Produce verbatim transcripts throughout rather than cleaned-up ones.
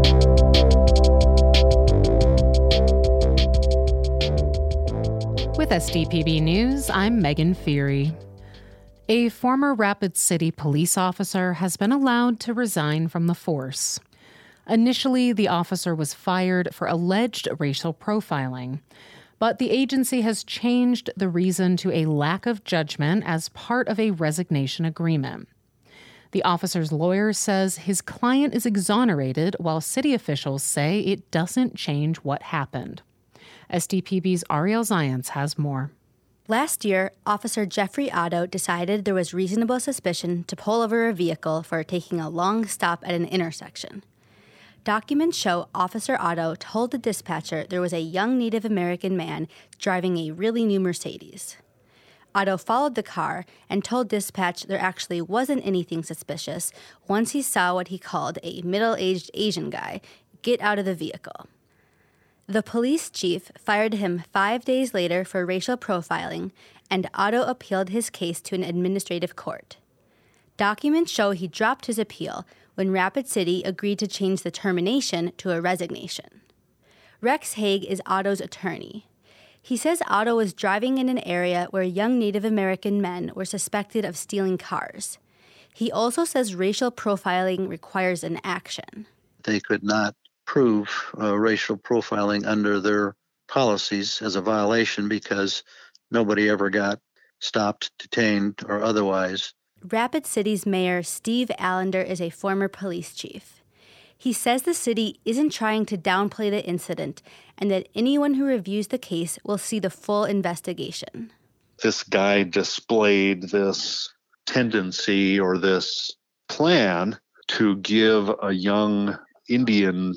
With S D P B News, I'm Megan Feary. A former Rapid City police officer has been allowed to resign from the force. Initially, the officer was fired for alleged racial profiling, but the agency has changed the reason to a lack of judgment as part of a resignation agreement. The officer's lawyer says his client is exonerated, while city officials say it doesn't change what happened. S D P B's Ariel Zients has more. Last year, Officer Jeffrey Otto decided there was reasonable suspicion to pull over a vehicle for taking a long stop at an intersection. Documents show Officer Otto told the dispatcher there was a young Native American man driving a really new Mercedes. Otto followed the car and told dispatch there actually wasn't anything suspicious once he saw what he called a middle-aged Asian guy get out of the vehicle. The police chief fired him five days later for racial profiling, and Otto appealed his case to an administrative court. Documents show he dropped his appeal when Rapid City agreed to change the termination to a resignation. Rex Haig is Otto's attorney. He says Otto was driving in an area where young Native American men were suspected of stealing cars. He also says racial profiling requires an action. They could not prove uh, racial profiling under their policies as a violation because nobody ever got stopped, detained, or otherwise. Rapid City's mayor, Steve Allender, is a former police chief. He says the city isn't trying to downplay the incident and that anyone who reviews the case will see the full investigation. This guy displayed this tendency or this plan to give a young Indian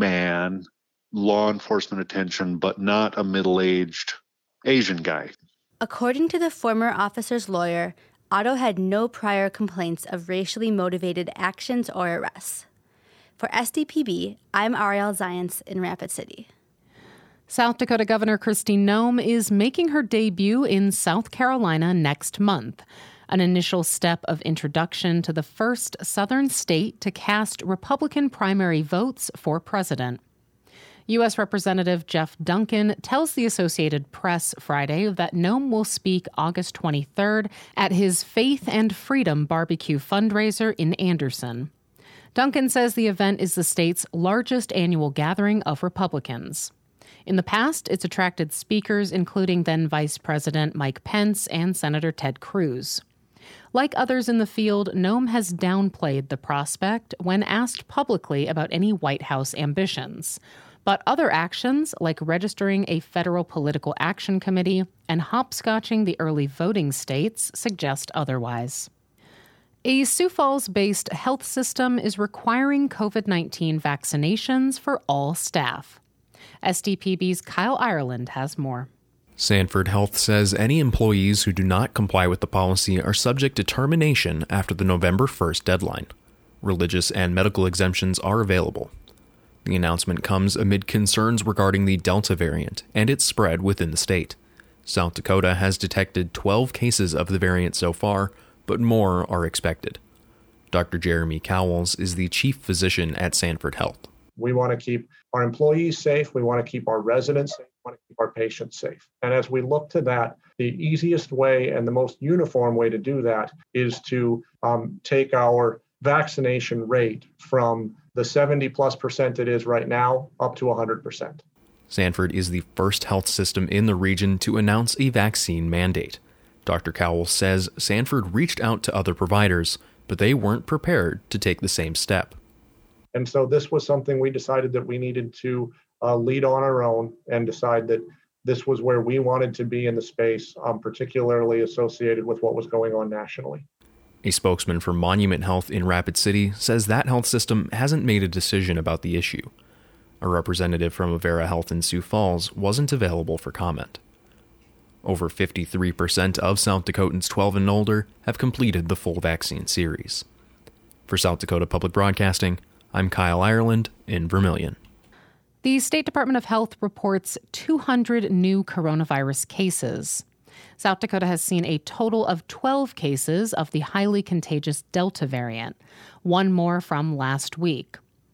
man law enforcement attention, but not a middle-aged Asian guy. According to the former officer's lawyer, Otto had no prior complaints of racially motivated actions or arrests. For S D P B, I'm Ariel Zients in Rapid City. South Dakota Governor Kristi Noem is making her debut in South Carolina next month, an initial step of introduction to the first southern state to cast Republican primary votes for president. U S. Representative Jeff Duncan tells the Associated Press Friday that Noem will speak August twenty-third at his Faith and Freedom barbecue fundraiser in Anderson. Duncan says the event is the state's largest annual gathering of Republicans. In the past, it's attracted speakers including then Vice President Mike Pence and Senator Ted Cruz. Like others in the field, Noem has downplayed the prospect when asked publicly about any White House ambitions. But other actions, like registering a federal political action committee and hopscotching the early voting states, suggest otherwise. A Sioux Falls-based health system is requiring covid nineteen vaccinations for all staff. S D P B's Kyle Ireland has more. Sanford Health says any employees who do not comply with the policy are subject to termination after the November first deadline. Religious and medical exemptions are available. The announcement comes amid concerns regarding the Delta variant and its spread within the state. South Dakota has detected twelve cases of the variant so far, but more are expected. Doctor Jeremy Cowles is the chief physician at Sanford Health. We want to keep our employees safe. We want to keep our residents safe. We want to keep our patients safe. And as we look to that, the easiest way and the most uniform way to do that is to um, take our vaccination rate from the seventy plus percent it is right now up to one hundred percent. Sanford is the first health system in the region to announce a vaccine mandate. Doctor Cowles says Sanford reached out to other providers, but they weren't prepared to take the same step. And so this was something we decided that we needed to uh, lead on our own and decide that this was where we wanted to be in the space, um, particularly associated with what was going on nationally. A spokesman for Monument Health in Rapid City says that health system hasn't made a decision about the issue. A representative from Avera Health in Sioux Falls wasn't available for comment. Over fifty-three percent of South Dakotans twelve and older have completed the full vaccine series. For South Dakota Public Broadcasting, I'm Kyle Ireland in Vermilion. The State Department of Health reports two hundred new coronavirus cases. South Dakota has seen a total of twelve cases of the highly contagious Delta variant, one more from last week.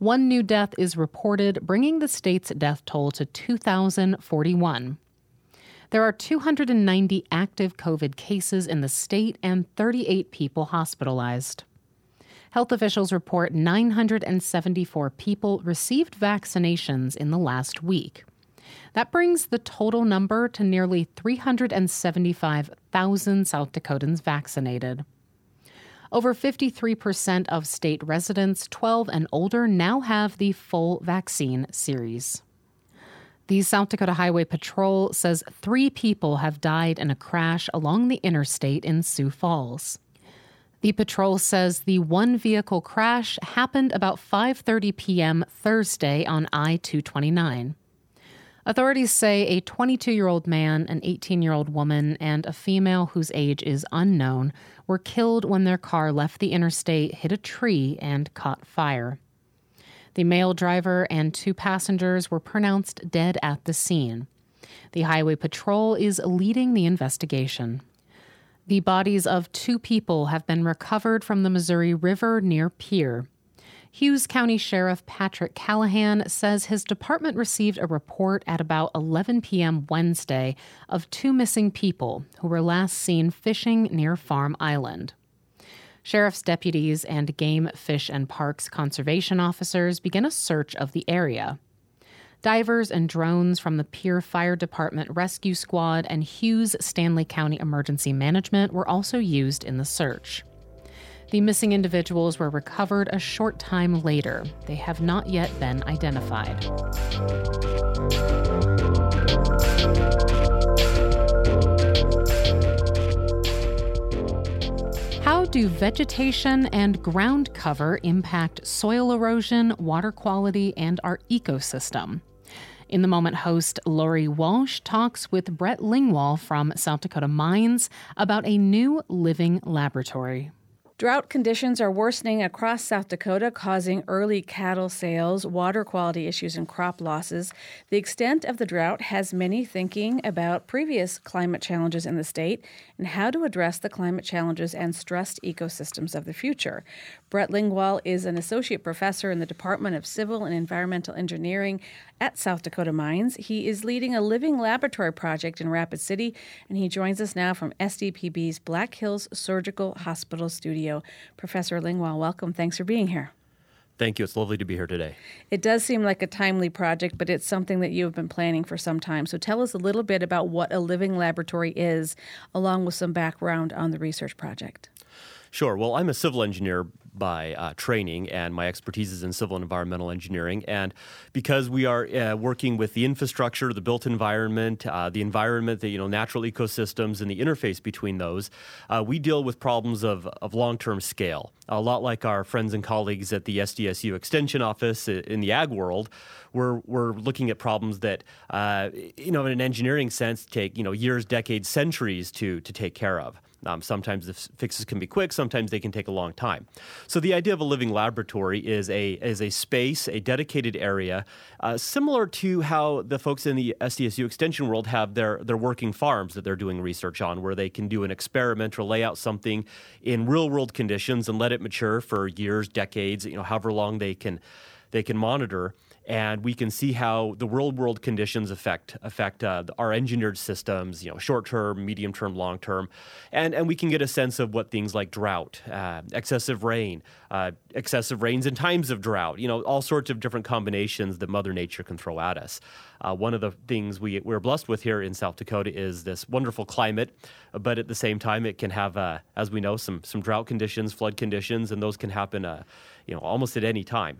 One new death is reported, bringing the state's death toll to two thousand forty-one. There are two hundred ninety active COVID cases in the state and thirty-eight people hospitalized. Health officials report nine hundred seventy-four people received vaccinations in the last week. That brings the total number to nearly three hundred seventy-five thousand South Dakotans vaccinated. Over fifty-three percent of state residents twelve and older now have the full vaccine series. The South Dakota Highway Patrol says three people have died in a crash along the interstate in Sioux Falls. The patrol says the one-vehicle crash happened about five thirty p.m. Thursday on I two twenty-nine. Authorities say a twenty-two-year-old man, an eighteen-year-old woman, and a female whose age is unknown were killed when their car left the interstate, hit a tree, and caught fire. The male driver and two passengers were pronounced dead at the scene. The Highway Patrol is leading the investigation. The bodies of two people have been recovered from the Missouri River near Pierre. Hughes County Sheriff Patrick Callahan says his department received a report at about eleven p.m. Wednesday of two missing people who were last seen fishing near Farm Island. Sheriff's deputies and Game, Fish, and Parks conservation officers began a search of the area. Divers and drones from the Pierre Fire Department Rescue Squad and Hughes Stanley County Emergency Management were also used in the search. The missing individuals were recovered a short time later. They have not yet been identified. How do vegetation and ground cover impact soil erosion, water quality, and our ecosystem? In the Moment host Lori Walsh talks with Brett Lingwall from South Dakota Mines about a new living laboratory. Drought conditions are worsening across South Dakota, causing early cattle sales, water quality issues, and crop losses. The extent of the drought has many thinking about previous climate challenges in the state and how to address the climate challenges and stressed ecosystems of the future. Brett Lingwall is an associate professor in the Department of Civil and Environmental Engineering at South Dakota Mines. He is leading a living laboratory project in Rapid City, and he joins us now from S D P B's Black Hills Surgical Hospital studio. Professor Lingwall, welcome. Thanks for being here. Thank you. It's lovely to be here today. It does seem like a timely project, but it's something that you have been planning for some time. So tell us a little bit about what a living laboratory is, along with some background on the research project. Sure. Well, I'm a civil engineer by uh, training, and my expertise is in civil and environmental engineering. And because we are uh, working with the infrastructure, the built environment, uh, the environment, the you know natural ecosystems, and the interface between those, uh, we deal with problems of, of long-term scale. A lot like our friends and colleagues at the S D S U Extension Office in the ag world, we're we're looking at problems that uh, you know in an engineering sense take you know years, decades, centuries to to take care of. Um, sometimes the fixes can be quick, sometimes they can take a long time. So the idea of a living laboratory is a is a space, a dedicated area, uh, similar to how the folks in the S D S U Extension world have their, their working farms that they're doing research on, where they can do an experiment or lay out something in real-world conditions and let it mature for years, decades, you know, however long they can they can monitor. And we can see how the real-world conditions affect affect uh, our engineered systems, you know, short-term, medium-term, long-term, and and we can get a sense of what things like drought, uh, excessive rain, uh, excessive rains in times of drought, you know, all sorts of different combinations that Mother Nature can throw at us. Uh, one of the things we we're blessed with here in South Dakota is this wonderful climate, but at the same time, it can have, uh, as we know, some some drought conditions, flood conditions, and those can happen, uh, you know, almost at any time.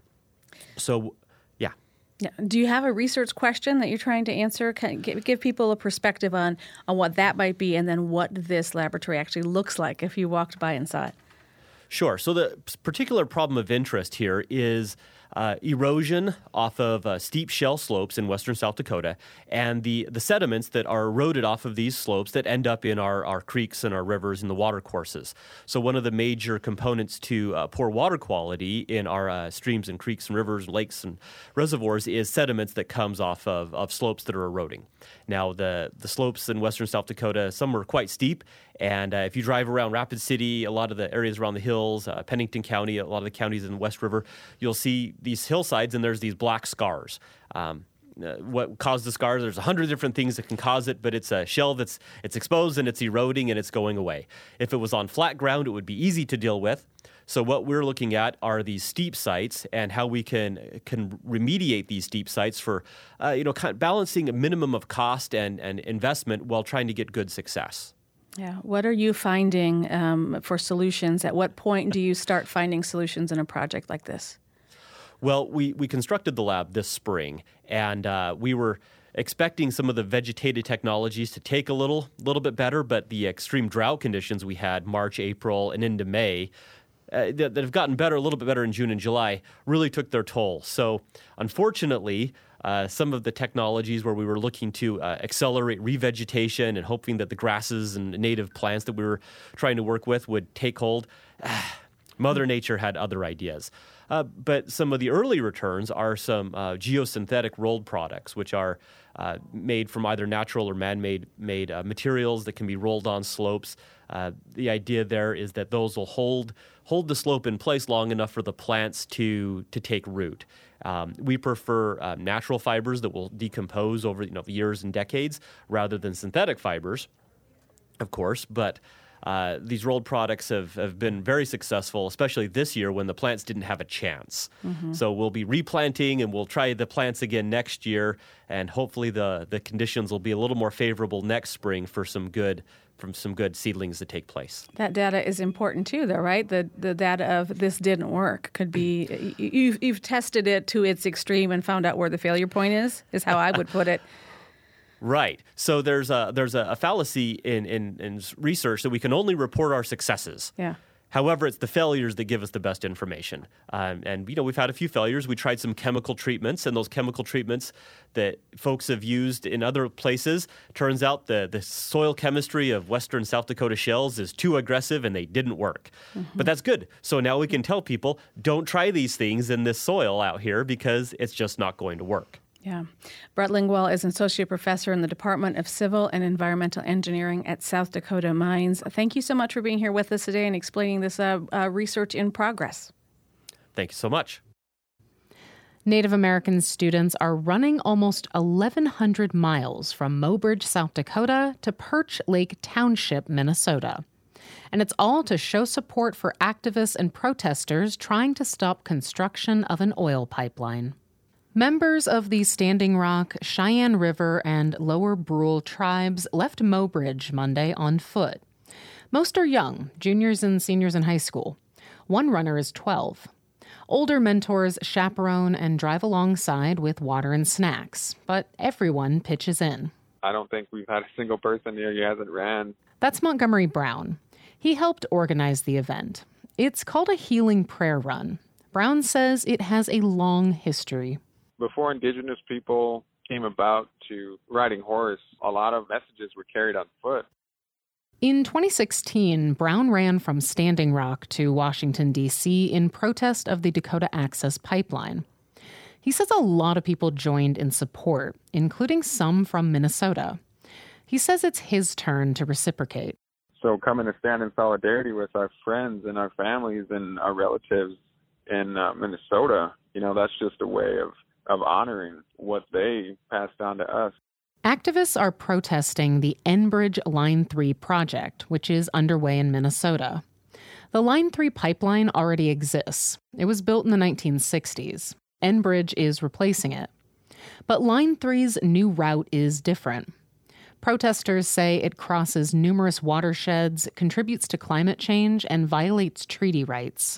So. Yeah. Do you have a research question that you're trying to answer? Can give, give people a perspective on, on what that might be and then what this laboratory actually looks like if you walked by and saw it? Sure. So the particular problem of interest here is uh, erosion off of uh, steep shell slopes in western South Dakota and the, the sediments that are eroded off of these slopes that end up in our, our creeks and our rivers and the water courses. So one of the major components to uh, poor water quality in our uh, streams and creeks and rivers, lakes and reservoirs is sediments that comes off of, of slopes that are eroding. Now, the, the slopes in western South Dakota, some are quite steep, and uh, if you drive around Rapid City, a lot of the areas around the hills, uh, Pennington County, a lot of the counties in the West River, you'll see these hillsides, and there's these black scars. Um, uh, what caused the scars? There's a hundred different things that can cause it, but it's a shell that's it's exposed and it's eroding and it's going away. If it was on flat ground, it would be easy to deal with. So what we're looking at are these steep sites and how we can can remediate these steep sites for, uh, you know, kind of balancing a minimum of cost and, and investment while trying to get good success. Yeah. What are you finding um, for solutions? At what point do you start finding solutions in a project like this? Well, we, we constructed the lab this spring, and uh, we were expecting some of the vegetated technologies to take a little little bit better, but the extreme drought conditions we had March, April, and into May uh, that, that have gotten better, a little bit better in June and July, really took their toll. So unfortunately, uh, some of the technologies where we were looking to uh, accelerate revegetation and hoping that the grasses and native plants that we were trying to work with would take hold, Mother Nature had other ideas. Uh, but some of the early returns are some uh, geosynthetic rolled products, which are uh, made from either natural or man-made made uh, materials that can be rolled on slopes. Uh, the idea there is that those will hold hold the slope in place long enough for the plants to to take root. Um, we prefer uh, natural fibers that will decompose over you know years and decades rather than synthetic fibers, of course, but Uh, these rolled products have, have been very successful, especially this year when the plants didn't have a chance. Mm-hmm. So we'll be replanting and we'll try the plants again next year, and hopefully the, the conditions will be a little more favorable next spring for some good from some good seedlings to take place. That data is important too, though, right? The the data of this didn't work could be you've you've tested it to its extreme and found out where the failure point is. Is how I would put it. Right. So there's a there's a, a fallacy in, in, in research that we can only report our successes. Yeah. However, it's the failures that give us the best information. Um, and, you know, we've had a few failures. We tried some chemical treatments, and those chemical treatments that folks have used in other places, turns out the, the soil chemistry of western South Dakota shales is too aggressive, and they didn't work. Mm-hmm. But that's good. So now we can tell people, don't try these things in this soil out here because it's just not going to work. Yeah. Brett Lingwell is an associate professor in the Department of Civil and Environmental Engineering at South Dakota Mines. Thank you so much for being here with us today and explaining this uh, uh, research in progress. Thank you so much. Native American students are running almost eleven hundred miles from Mobridge, South Dakota to Perch Lake Township, Minnesota. And it's all to show support for activists and protesters trying to stop construction of an oil pipeline. Members of the Standing Rock, Cheyenne River, and Lower Brule tribes left Mobridge Monday on foot. Most are young, juniors and seniors in high school. One runner is twelve. Older mentors chaperone and drive alongside with water and snacks, but everyone pitches in. I don't think we've had a single person here who hasn't ran. That's Montgomery Brown. He helped organize the event. It's called a Healing Prayer Run. Brown says it has a long history. Before Indigenous people came about to riding horse, a lot of messages were carried on foot. In twenty sixteen, Brown ran from Standing Rock to Washington, D C in protest of the Dakota Access Pipeline. He says a lot of people joined in support, including some from Minnesota. He says it's his turn to reciprocate. So coming to stand in solidarity with our friends and our families and our relatives in uh, Minnesota, you know, that's just a way of of honoring what they passed on to us. Activists are protesting the Enbridge Line three project, which is underway in Minnesota. The Line three pipeline already exists. It was built in the nineteen sixties. Enbridge is replacing it. But Line three's new route is different. Protesters say it crosses numerous watersheds, contributes to climate change, and violates treaty rights.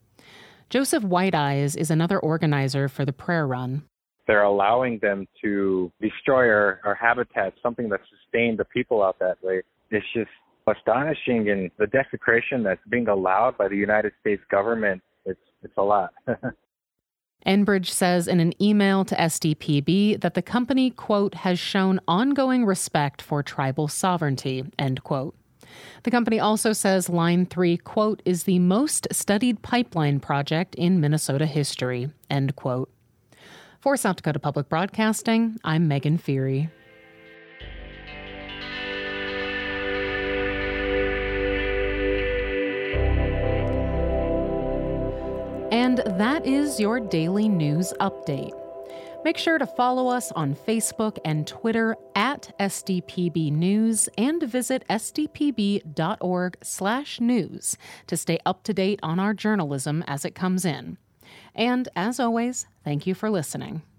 Joseph Whiteeyes is another organizer for the prayer run. They're allowing them to destroy our, our habitat, something that sustained the people out that way. It's just astonishing, and the desecration that's being allowed by the United States government, it's, it's a lot. Enbridge says in an email to S D P B that the company, quote, has shown ongoing respect for tribal sovereignty, end quote. The company also says Line three, quote, is the most studied pipeline project in Minnesota history, end quote. For South Dakota Public Broadcasting, I'm Megan Feary. And And that is your daily news update. Make sure to follow us on Facebook and Twitter at S D P B News and visit sdpb.org slash news to stay up to date on our journalism as it comes in. And as always, thank you for listening.